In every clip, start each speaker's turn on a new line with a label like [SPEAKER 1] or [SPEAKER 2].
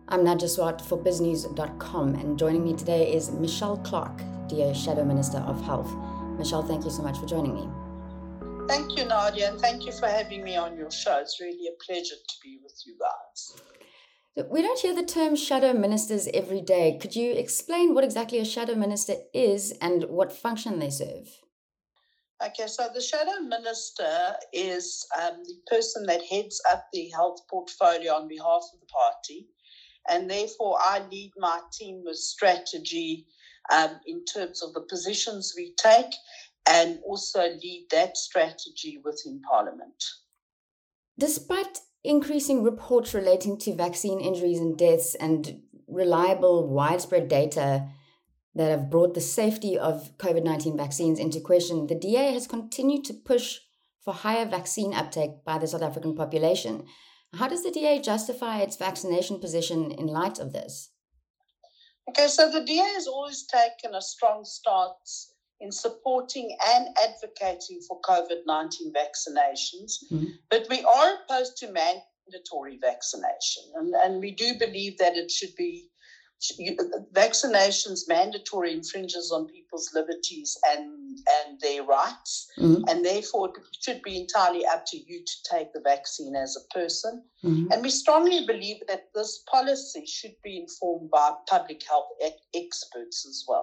[SPEAKER 1] I'm Nadja Swart for BizNews.com, and joining me today is Michelle Clarke, DA Shadow Minister of Health. Michelle, thank you so much for joining me.
[SPEAKER 2] Thank you, Nadia, and thank you for having me on your show. It's really a pleasure to be with you guys.
[SPEAKER 1] We don't hear the term shadow ministers every day. Could you explain what exactly a shadow minister is and what function they serve?
[SPEAKER 2] Okay, so the shadow minister is the person that heads up the health portfolio on behalf of the party. And therefore, I lead my team with strategy in terms of the positions we take and also lead that strategy within Parliament.
[SPEAKER 1] Despite increasing reports relating to vaccine injuries and deaths and reliable, widespread data that have brought the safety of COVID-19 vaccines into question, the DA has continued to push for higher vaccine uptake by the South African population. How does the DA justify its vaccination position in light of this?
[SPEAKER 2] Okay, so the DA has always taken a strong stance in supporting and advocating for COVID-19 vaccinations, but we are opposed to mandatory vaccination, and we do believe that it should be vaccinations mandatory infringes on people's liberties and their rights, and therefore it should be entirely up to you to take the vaccine as a person. And we strongly believe that this policy should be informed by public health experts as well.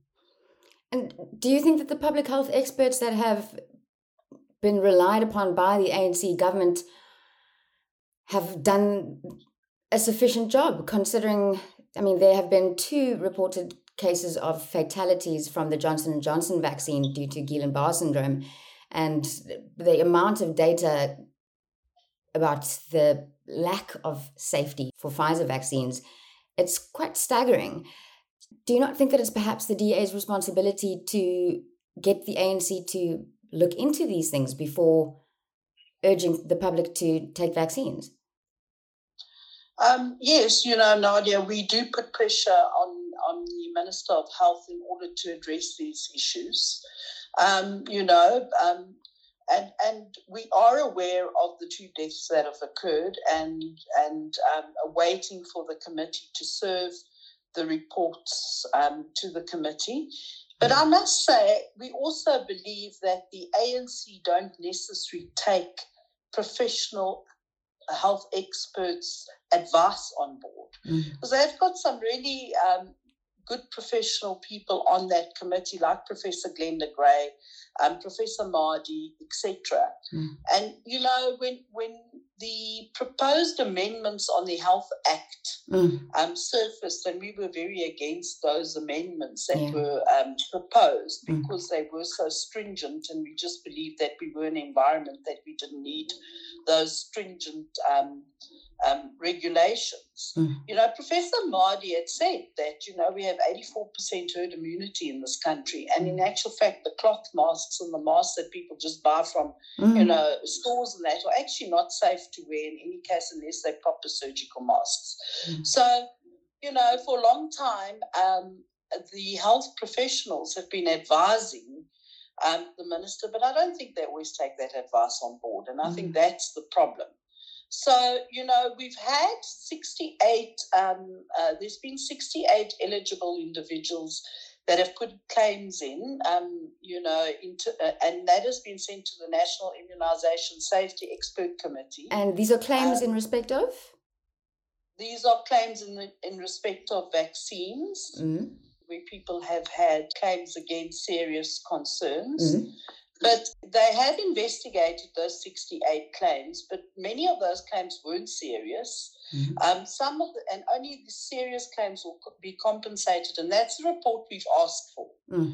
[SPEAKER 1] And do you think that the public health experts that have been relied upon by the ANC government have done a sufficient job, considering, there have been 2 reported cases of fatalities from the Johnson & Johnson vaccine due to Guillain-Barré syndrome, and the amount of data about the lack of safety for Pfizer vaccines, it's quite staggering. Do you not think that it's perhaps the DA's responsibility to get the ANC to look into these things before urging the public to take vaccines?
[SPEAKER 2] Yes, Nadia, we do put pressure on the Minister of Health in order to address these issues. And we are aware of the 2 deaths that have occurred and are waiting for the committee to serve the reports to the committee. But I must say, we also believe that the ANC don't necessarily take professional health experts' advice on board, because they've got some really good professional people on that committee, like Professor Glenda Gray, Professor Mardi, etc. And when the proposed amendments on the Health Act surfaced, and we were very against those amendments that were proposed, because they were so stringent, and we just believed that we were in an environment that we didn't need those stringent regulations. Professor Mardi had said that, we have 84% herd immunity in this country. And in actual fact, the cloth masks and the masks that people just buy from, stores and that are actually not safe to wear in any case unless they're proper surgical masks. So, for a long time, the health professionals have been advising the minister, but I don't think they always take that advice on board. And I think that's the problem. So, we've had 68, there's been 68 eligible individuals that have put claims in, and that has been sent to the National Immunisation Safety Expert Committee.
[SPEAKER 1] And these are claims in respect of?
[SPEAKER 2] These are claims in respect of vaccines, where people have had claims against serious concerns. But they have investigated those 68 claims, but many of those claims weren't serious. And only the serious claims will be compensated, and that's the report we've asked for,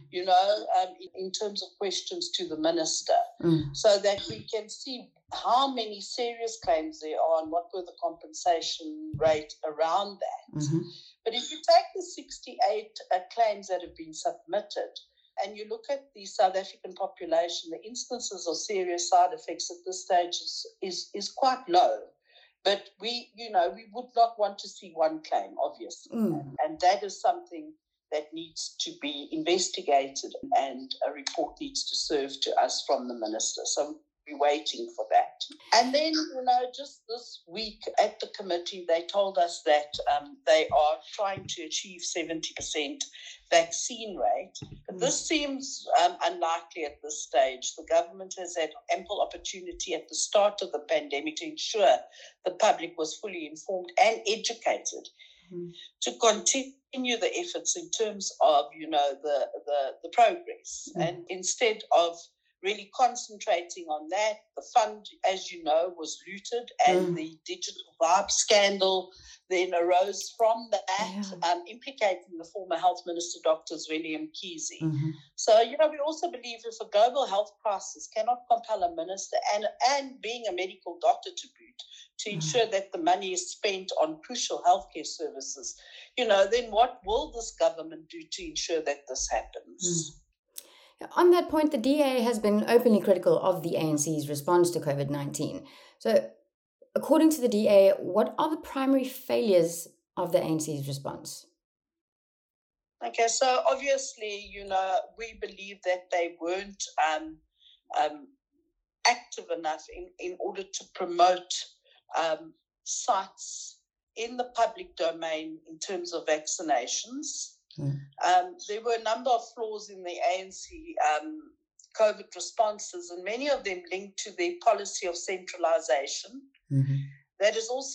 [SPEAKER 2] in terms of questions to the minister, so that we can see how many serious claims there are and what were the compensation rate around that. But if you take the 68 claims that have been submitted, and you look at the South African population, the instances of serious side effects at this stage is quite low. But we would not want to see one claim, obviously. And that is something that needs to be investigated, and a report needs to serve to us from the minister. So be waiting for that. And then, just this week at the committee, they told us that they are trying to achieve 70% vaccine rate. But this seems unlikely at this stage. The government has had ample opportunity at the start of the pandemic to ensure the public was fully informed and educated to continue the efforts in terms of, the progress. And instead of really concentrating on that, the fund, as you know, was looted, and the Digital Vibe scandal then arose from that, implicating the former Health Minister, Dr. Zweli Mkhize. So, we also believe if a global health crisis cannot compel a minister and being a medical doctor to boot, to ensure that the money is spent on crucial healthcare services, then what will this government do to ensure that this happens?
[SPEAKER 1] On that point, the DA has been openly critical of the ANC's response to COVID-19. So, according to the DA, what are the primary failures of the ANC's response?
[SPEAKER 2] Okay, so obviously, we believe that they weren't active enough in order to promote sites in the public domain in terms of vaccinations. There were a number of flaws in the ANC COVID responses, and many of them linked to their policy of centralization. That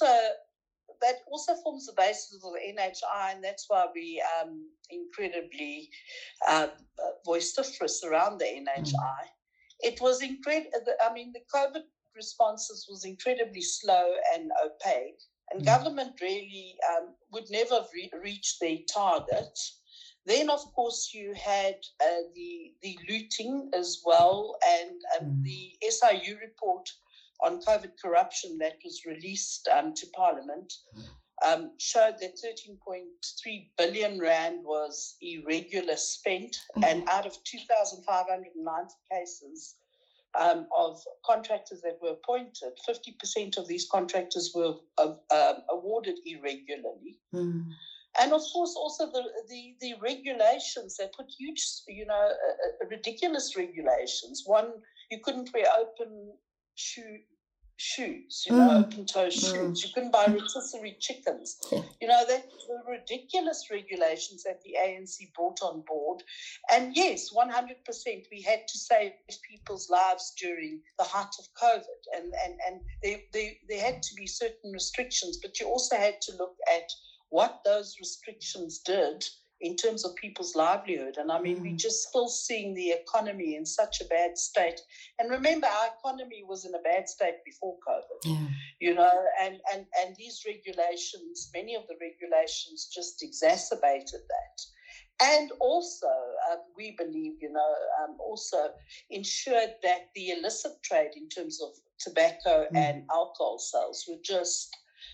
[SPEAKER 2] also forms the basis of the NHI, and that's why we incredibly vociferous around the NHI. It was incredible. The COVID responses was incredibly slow and opaque, and government really would never have reached their target. Then, of course, you had the looting as well, and the SIU report on COVID corruption that was released to Parliament showed that 13.3 billion rand was irregular spent, and out of 2,590 cases of contractors that were appointed, 50% of these contractors were awarded irregularly. And of course, also the regulations, they put huge, ridiculous regulations. One, you couldn't wear open shoes, open-toe shoes. You couldn't buy rotisserie chickens. The ridiculous regulations that the ANC brought on board. And yes, 100%, we had to save people's lives during the height of COVID. And there had to be certain restrictions, but you also had to look at what those restrictions did in terms of people's livelihood. And we're just still seeing the economy in such a bad state. And remember, our economy was in a bad state before COVID, and these regulations, many of the regulations just exacerbated that. And also, we believe, also ensured that the illicit trade in terms of tobacco and alcohol sales were just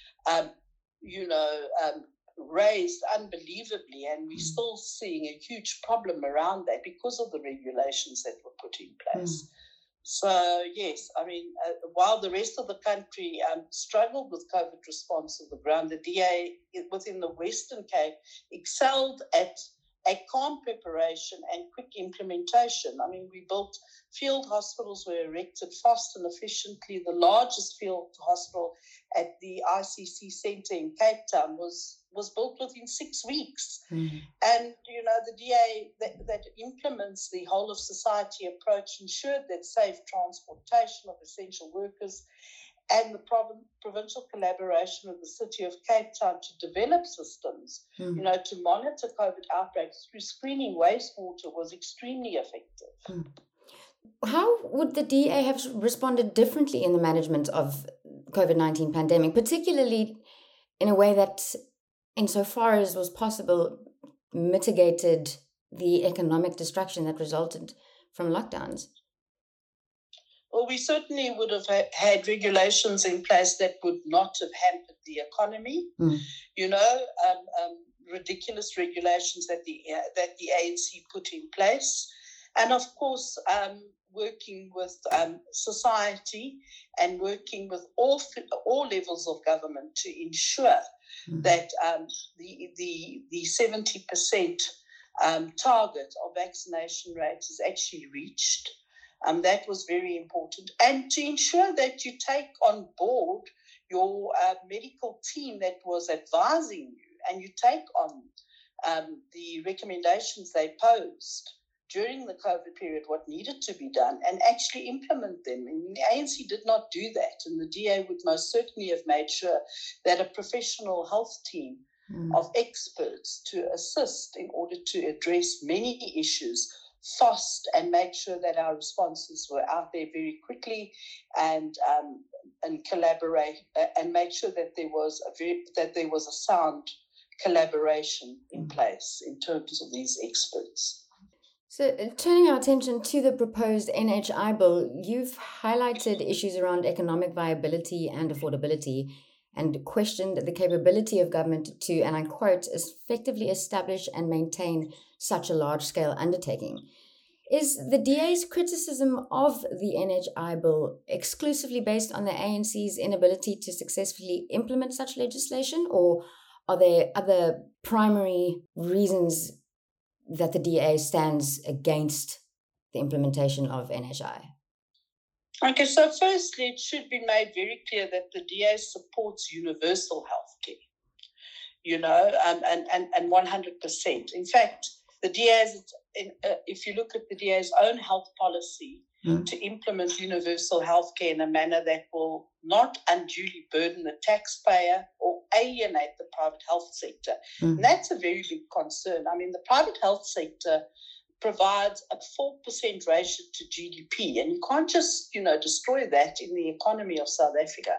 [SPEAKER 2] raised unbelievably, and we're still seeing a huge problem around that because of the regulations that were put in place. So, yes, while the rest of the country struggled with COVID response on the ground, the DA within the Western Cape excelled at a calm preparation and quick implementation. We built field hospitals, were erected fast and efficiently. The largest field hospital at the ICC Centre in Cape Town was built within 6 weeks. And, the DA that implements the whole of society approach ensured that safe transportation of essential workers, and the provincial collaboration with the city of Cape Town to develop systems, to monitor COVID outbreaks through screening wastewater was extremely effective.
[SPEAKER 1] How would the DA have responded differently in the management of COVID-19 pandemic, particularly in a way that, insofar as was possible, mitigated the economic destruction that resulted from lockdowns?
[SPEAKER 2] Well, we certainly would have had regulations in place that would not have hampered the economy. Ridiculous regulations that the ANC put in place, and of course, working with society and working with all levels of government to ensure that the 70% target of vaccination rate is actually reached. That was very important. And to ensure that you take on board your medical team that was advising you, and you take on the recommendations they posed during the COVID period, what needed to be done, and actually implement them. And the ANC did not do that, and the DA would most certainly have made sure that a professional health team of experts to assist in order to address many issues fast and make sure that our responses were out there very quickly and collaborate and make sure that there was a sound collaboration in place in terms of these experts.
[SPEAKER 1] So, turning our attention to the proposed NHI bill, you've highlighted issues around economic viability and affordability and questioned the capability of government to, and I quote, effectively establish and maintain such a large-scale undertaking. Is the DA's criticism of the NHI bill exclusively based on the ANC's inability to successfully implement such legislation, or are there other primary reasons that the DA stands against the implementation of NHI?
[SPEAKER 2] Okay, so firstly, it should be made very clear that the DA supports universal health care, and 100%. In fact, the DA's, if you look at the DA's own health policy, to implement universal health care in a manner that will not unduly burden the taxpayer or alienate the private health sector. And that's a very big concern. I mean, the private health sector provides a 4% ratio to GDP, and you can't just, destroy that in the economy of South Africa.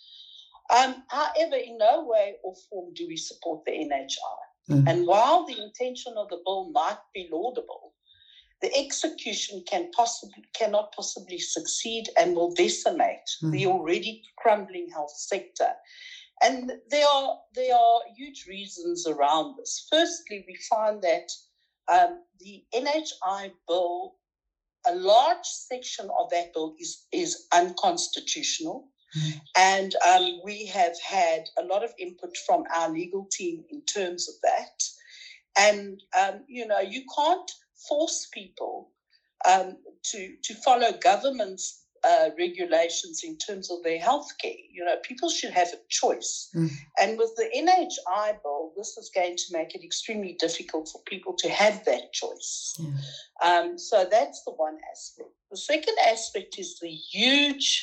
[SPEAKER 2] However, in no way or form do we support the NHI. And while the intention of the bill might be laudable, the execution cannot possibly succeed and will decimate the already crumbling health sector. And there are huge reasons around this. Firstly, we find that the NHI bill, a large section of that bill is unconstitutional. And we have had a lot of input from our legal team in terms of that. And, you can't force people to follow government's regulations in terms of their health care. People should have a choice. And with the NHI bill, this is going to make it extremely difficult for people to have that choice. So that's the one aspect. The second aspect is the huge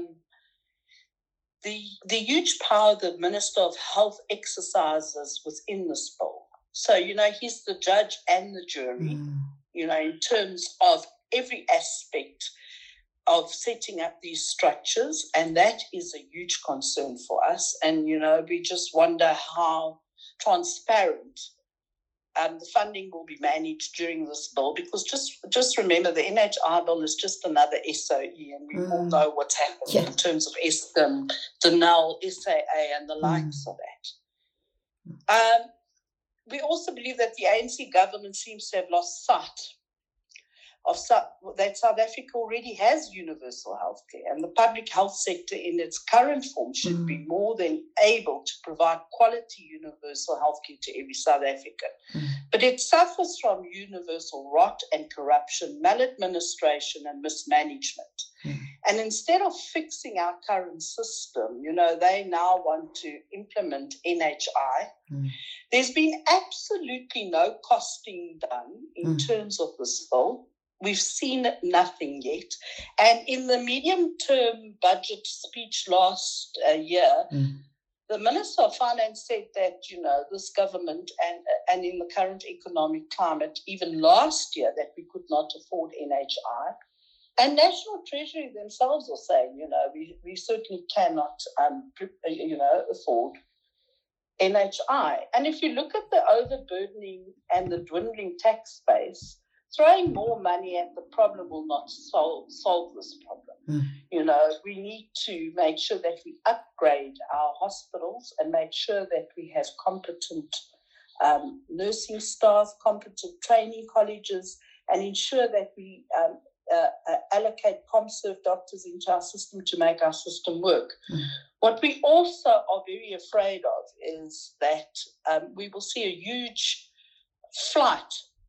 [SPEAKER 2] power the Minister of Health exercises within this bill. So, he's the judge and the jury, in terms of every aspect of setting up these structures. And that is a huge concern for us. And, we just wonder how transparent the funding will be managed during this bill, because just remember, the NHI bill is just another SOE, and we all know what's happened in terms of Eskom, Denel, SAA, and the likes of that. We also believe that the ANC government seems to have lost sight of that South Africa already has universal health care, and the public health sector in its current form should be more than able to provide quality universal health care to every South African. But it suffers from universal rot and corruption, maladministration and mismanagement. And instead of fixing our current system, they now want to implement NHI. There's been absolutely no costing done in terms of this bill. We've seen nothing yet. And in the medium-term budget speech last year, the Minister of Finance said that, this government and in the current economic climate, even last year, that we could not afford NHI. And National Treasury themselves are saying, we certainly cannot, afford NHI. And if you look at the overburdening and the dwindling tax base, throwing more money at the problem will not solve this problem. We need to make sure that we upgrade our hospitals and make sure that we have competent nursing staff, competent training colleges, and ensure that we allocate ComServe doctors into our system to make our system work. What we also are very afraid of is that we will see a huge flight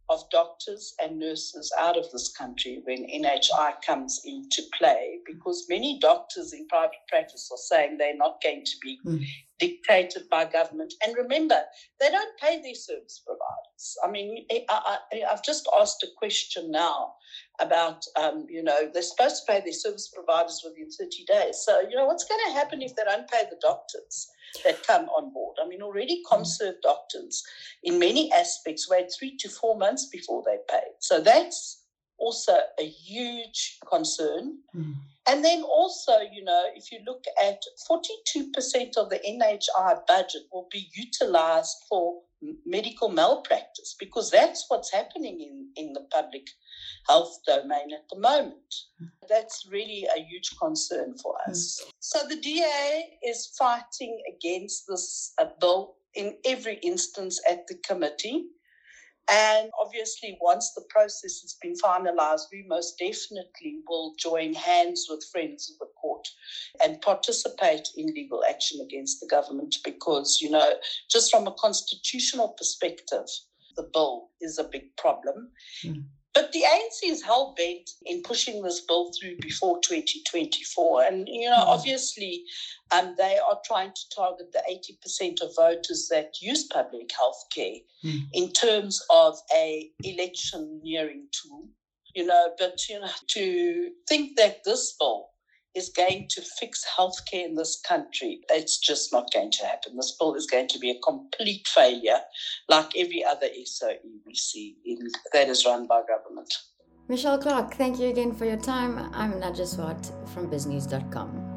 [SPEAKER 2] of doctors and nurses out of this country when NHI comes into play, because many doctors in private practice are saying they're not going to be dictated by government. And remember, they don't pay their service providers. I mean, I've just asked a question now about, they're supposed to pay their service providers within 30 days. So, what's going to happen if they don't pay the doctors that come on board? I mean, already ComServe doctors in many aspects wait 3 to 4 months before they pay. So that's also a huge concern. And then also, if you look at 42% of the NHI budget will be utilized for medical malpractice, because that's what's happening in the public health domain at the moment. That's really a huge concern for us. So the DA is fighting against this bill in every instance at the committee. And obviously, once the process has been finalized, we most definitely will join hands with friends of the court and participate in legal action against the government, because, just from a constitutional perspective, the bill is a big problem. But the ANC is hell-bent in pushing this bill through before 2024. And, obviously, they are trying to target the 80% of voters that use public health care in terms of a electioneering tool. But to think that this bill is going to fix healthcare in this country, it's just not going to happen. This bill is going to be a complete failure, like every other SOE we see that is run by government.
[SPEAKER 1] Michelle Clark, thank you again for your time. I'm Nadja Swart from biznews.com.